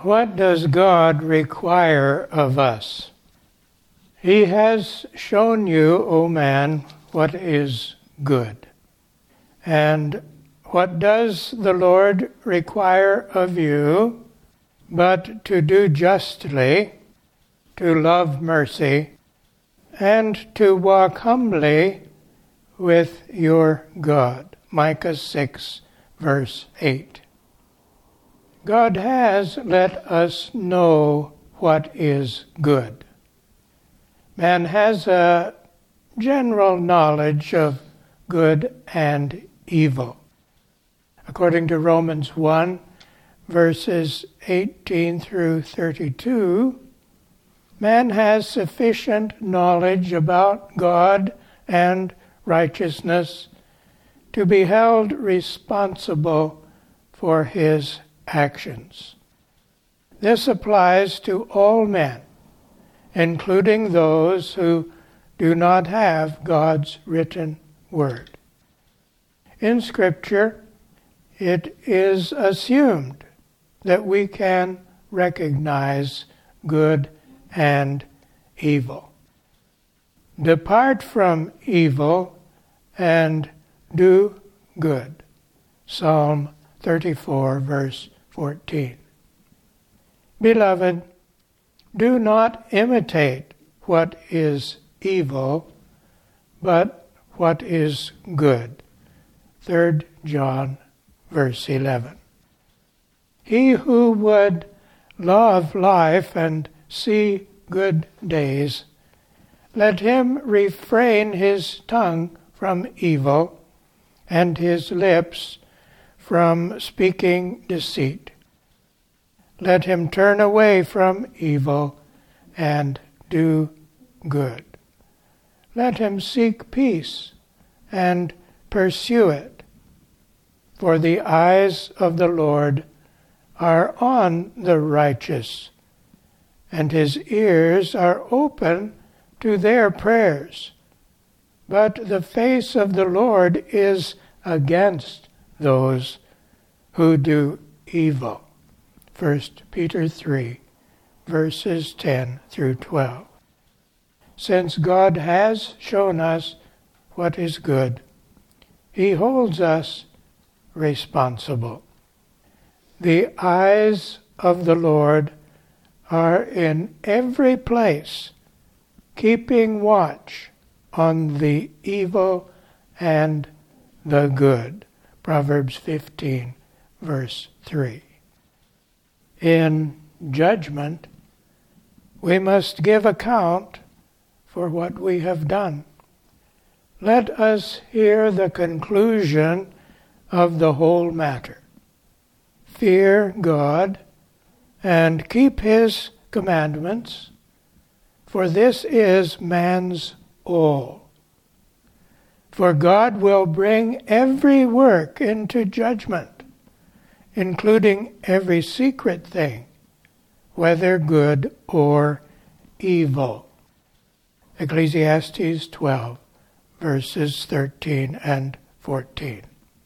What does God require of us? He has shown you, O man, what is good. And what does the Lord require of you but to do justly, to love mercy, and to walk humbly with your God? Micah 6, verse 8. God has let us know what is good. Man has a general knowledge of good and evil. According to Romans 1, verses 18 through 32, man has sufficient knowledge about God and righteousness to be held responsible for his actions. This applies to all men, including those who do not have God's written word. In Scripture, it is assumed that we can recognize good and evil. Depart from evil and do good. Psalm 34, verse 14. Beloved, do not imitate what is evil, but what is good. 3 John, verse 11. He who would love life and see good days, let him refrain his tongue from evil and his lips from speaking deceit. Let him turn away from evil and do good. Let him seek peace and pursue it. For the eyes of the Lord are on the righteous, and his ears are open to their prayers. But the face of the Lord is against those who do evil. 1 Peter 3, verses 10 through 12. Since God has shown us what is good, he holds us responsible. The eyes of the Lord are in every place, keeping watch on the evil and the good. Proverbs 15, verse 3. In judgment, we must give account for what we have done. Let us hear the conclusion of the whole matter. Fear God and keep his commandments, for this is man's all. For God will bring every work into judgment, including every secret thing, whether good or evil. Ecclesiastes 12, verses 13 and 14.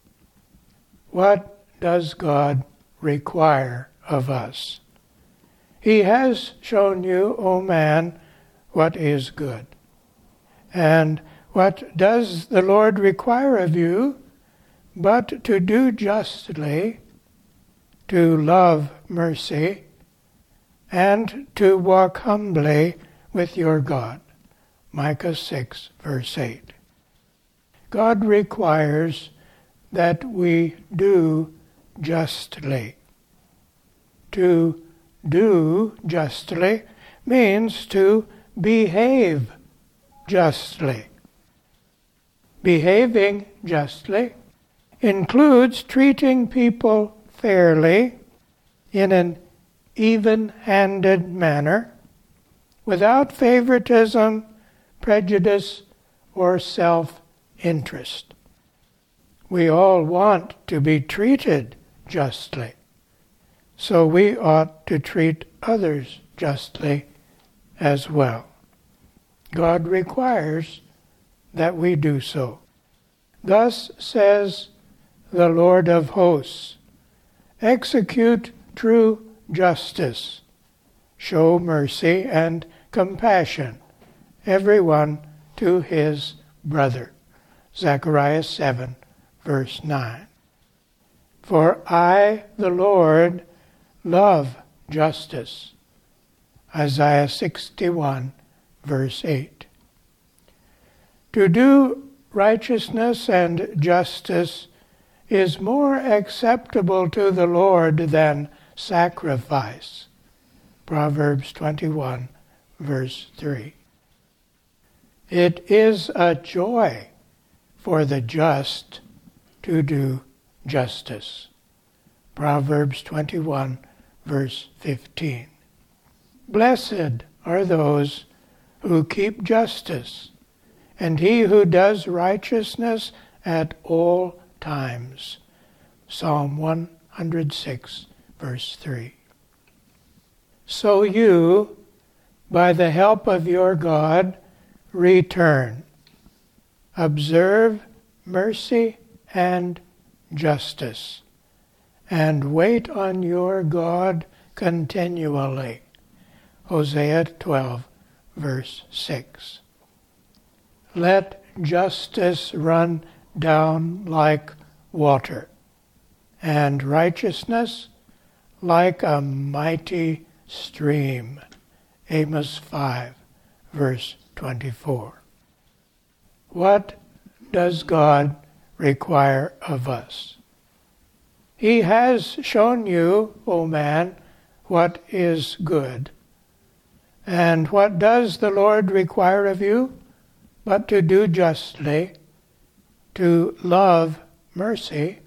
What does God require of us? He has shown you, O man, what is good. And what does the Lord require of you but to do justly, to love mercy, and to walk humbly with your God? Micah 6, verse 8. God requires that we do justly. To do justly means to behave justly. Behaving justly includes treating people fairly in an even-handed manner, without favoritism, prejudice, or self-interest. We all want to be treated justly, so we ought to treat others justly as well. God requires that we do so. Thus says the Lord of hosts, execute true justice. Show mercy and compassion, everyone to his brother. Zechariah 7, verse 9. For I, the Lord, love justice. Isaiah 61, verse 8. To do righteousness and justice is more acceptable to the Lord than sacrifice. Proverbs 21, verse 3. It is a joy for the just to do justice. Proverbs 21, verse 15. Blessed are those who keep justice, and he who does righteousness at all times. Psalm 106, verse 3. So you, by the help of your God, return. Observe mercy and justice, and wait on your God continually. Hosea 12, verse 6. Let justice run down like water, and righteousness like a mighty stream. Amos 5, verse 24. What does God require of us? He has shown you, O man, what is good. And what does the Lord require of you? But to do justly, to love mercy,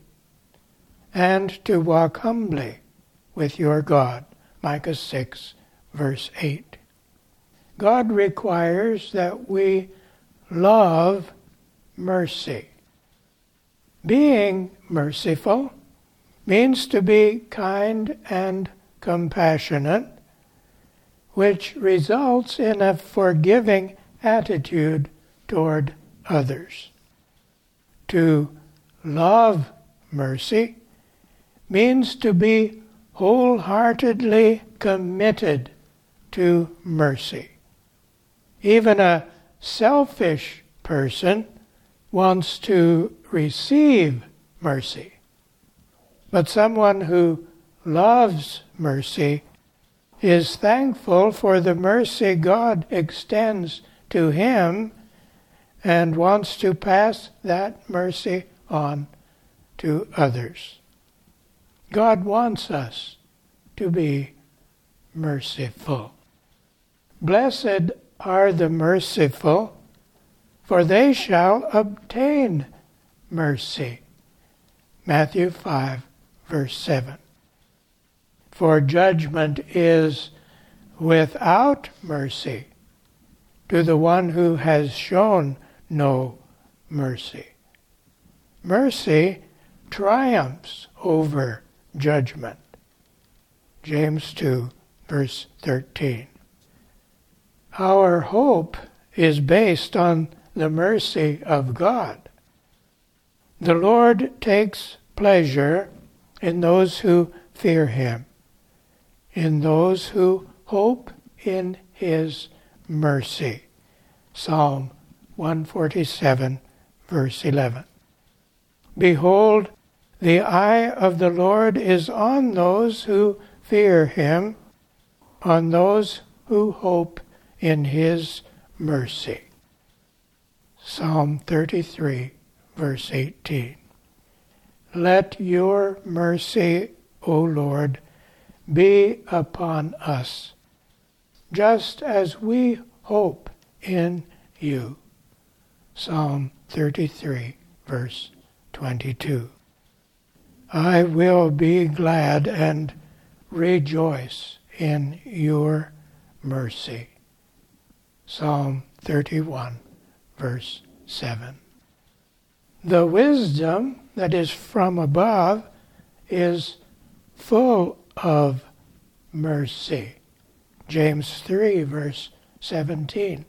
and to walk humbly with your God. Micah 6, verse 8. God requires that we love mercy. Being merciful means to be kind and compassionate, which results in a forgiving attitude toward others. To love mercy means to be wholeheartedly committed to mercy. Even a selfish person wants to receive mercy. But someone who loves mercy is thankful for the mercy God extends to him and wants to pass that mercy on to others. God wants us to be merciful. Blessed are the merciful, for they shall obtain mercy. Matthew 5, verse 7. For judgment is without mercy to the one who has shown no mercy. Mercy triumphs over judgment. James 2, verse 13. Our hope is based on the mercy of God. The Lord takes pleasure in those who fear him, in those who hope in his mercy. Psalm 147, verse 11. Behold, the eye of the Lord is on those who fear him, on those who hope in his mercy. Psalm 33, verse 18. Let your mercy, O Lord, be upon us, just as we hope in you. Psalm 33, verse 22. I will be glad and rejoice in your mercy. Psalm 31, verse 7. The wisdom that is from above is full of mercy. James 3, verse 17.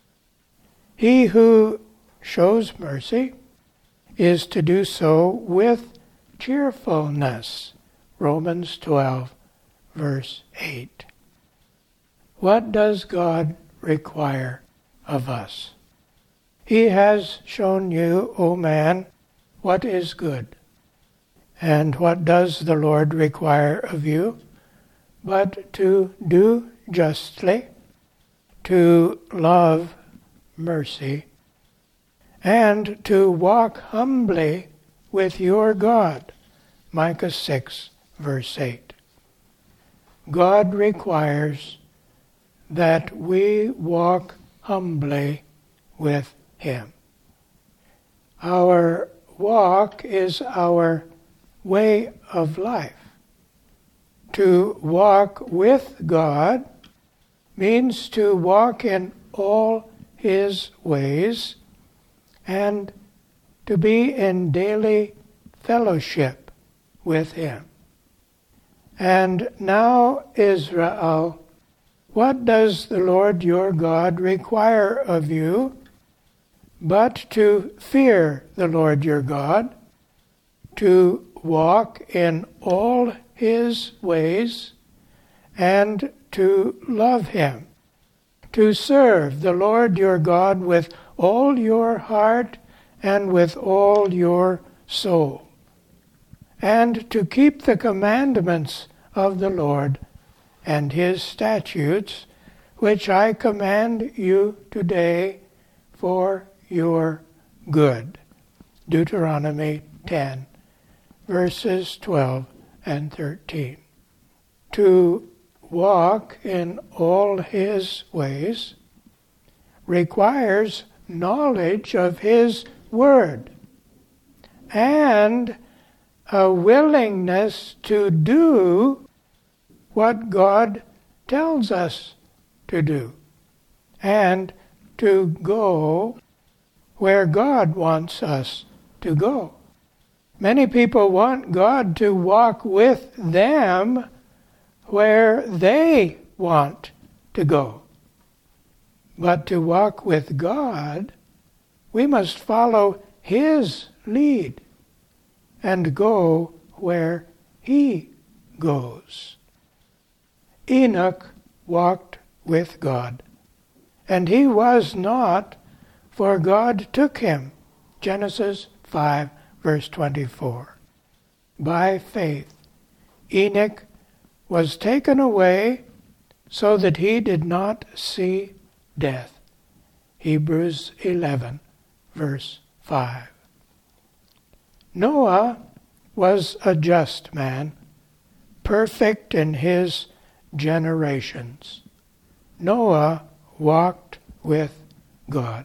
He who shows mercy is to do so with cheerfulness. Romans 12, verse 8. What does God require of us? He has shown you, O man, what is good. And what does the Lord require of you? But to do justly, to love mercy, and to walk humbly with your God. Micah 6, verse 8. God requires that we walk humbly with Him. Our walk is our way of life. To walk with God means to walk in all His ways and to be in daily fellowship with Him. And now, Israel, what does the Lord your God require of you but to fear the Lord your God, to walk in all His ways, and to love Him, to serve the Lord your God with all your heart and with all your soul, and to keep the commandments of the Lord and His statutes, which I command you today for your good. Deuteronomy 10, verses 12 and 13. To walk in all His ways requires knowledge of His Word and a willingness to do what God tells us to do and to go where God wants us to go. Many people want God to walk with them where they want to go. But to walk with God, we must follow His lead and go where He goes. Enoch walked with God, and he was not, for God took him. Genesis 5, verse 24. By faith, Enoch was taken away so that he did not see death. Hebrews 11, verse 5. Noah was a just man, perfect in his generations. Noah walked with God.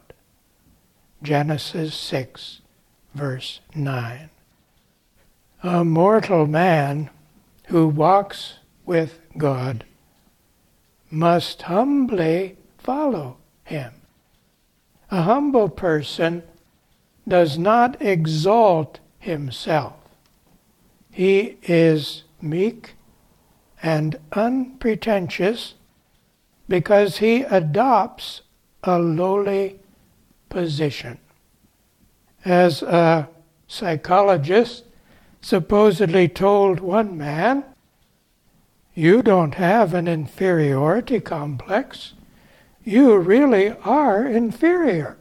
Genesis 6, verse 9. A mortal man who walks with God must humbly follow Him. A humble person does not exalt himself. He is meek and unpretentious because he adopts a lowly position. As a psychologist supposedly told one man, "You don't have an inferiority complex. You really are inferior."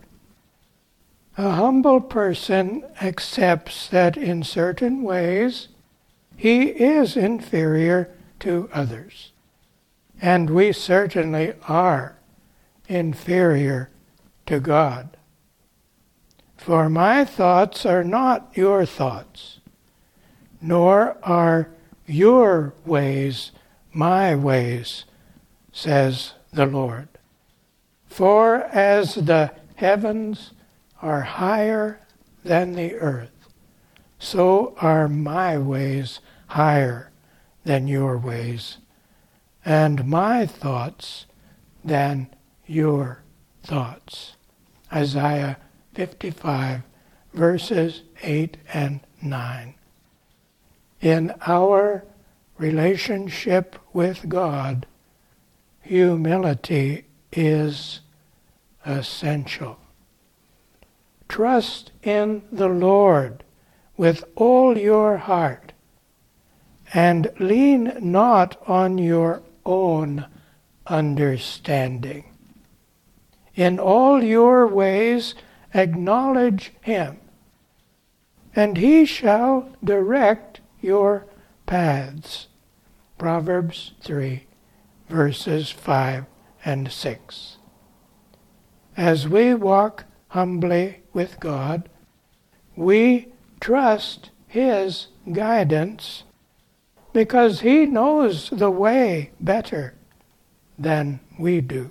A humble person accepts that in certain ways he is inferior to others. And we certainly are inferior to God. For my thoughts are not your thoughts, nor are your ways my ways, says the Lord. For as the heavens are higher than the earth, so are my ways higher than your ways, and my thoughts than your thoughts. Isaiah 55, verses 8 and 9. In our relationship with God, humility is essential. Trust in the Lord with all your heart, and lean not on your own understanding. In all your ways acknowledge him, and he shall direct your paths. Proverbs 3, verses 5 and 6. As we walk humbly with God, we trust his guidance because he knows the way better than we do.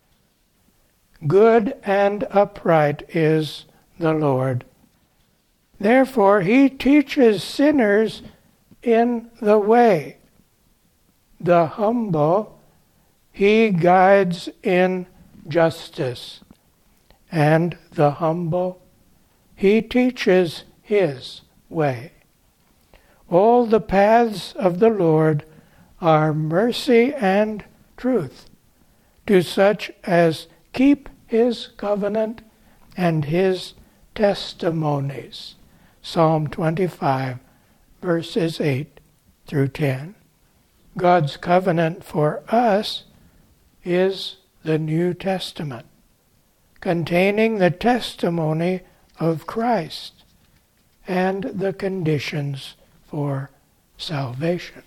Good and upright is the Lord. Therefore he teaches sinners in the way. The humble he guides in justice, and the humble he teaches his way. All the paths of the Lord are mercy and truth to such as keep his covenant and his testimonies. Psalm 25, verses 8 through 10. God's covenant for us is the New Testament, containing the testimony of Christ and the conditions for salvation.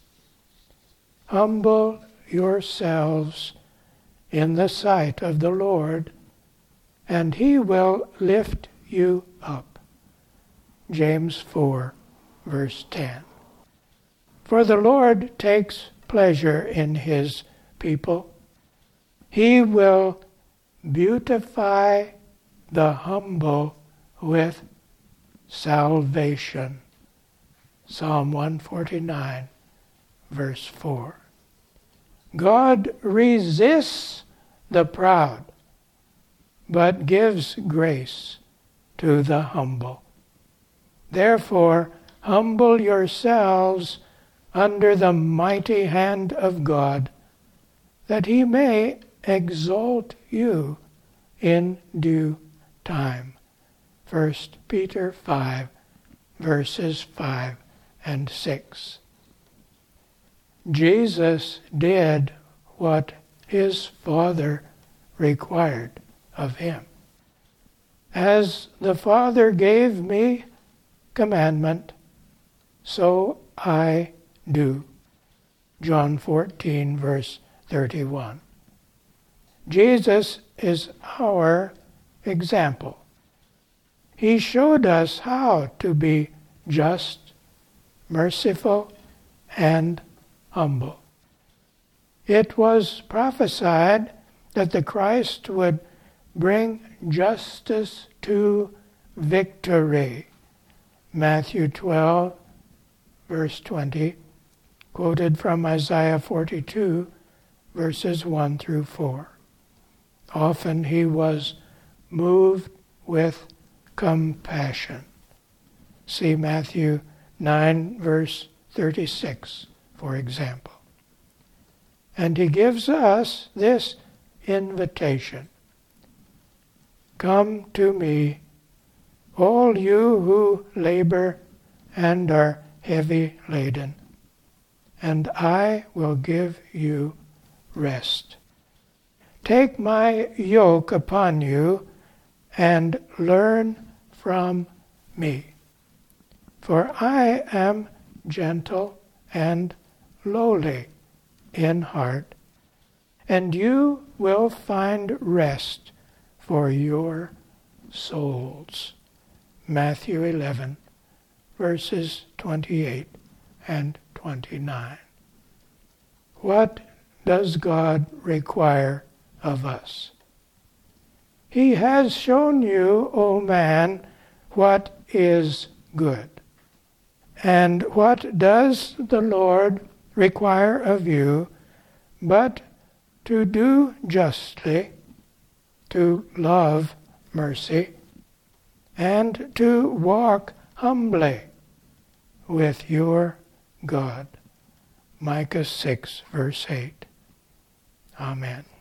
Humble yourselves in the sight of the Lord, and he will lift you up. James 4, verse 10. For the Lord takes pleasure in his people. He will beautify the humble with salvation. Psalm 149, verse 4. God resists the proud, but gives grace to the humble. Therefore, humble yourselves under the mighty hand of God, that he may exalt you in due time. 1 Peter 5, verses 5 and 6. Jesus did what his Father required of him. As the Father gave me commandment, so I do. John 14, verse 31. Jesus is our example. He showed us how to be just, merciful, and humble. It was prophesied that the Christ would bring justice to victory. Matthew 12, verse 20, quoted from Isaiah 42, verses 1 through 4. Often he was moved with compassion. See Matthew 9, verse 36, for example. And he gives us this invitation. Come to me, all you who labor and are heavy laden, and I will give you rest. Take my yoke upon you and learn from me, for I am gentle and lowly in heart, and you will find rest for your souls. Matthew 11, verses 28 and 29. What does God require of us? He has shown you, O man, what is good. And what does the Lord require of you but to do justly, to love mercy, and to walk humbly with your God. Micah 6, verse 8. Amen.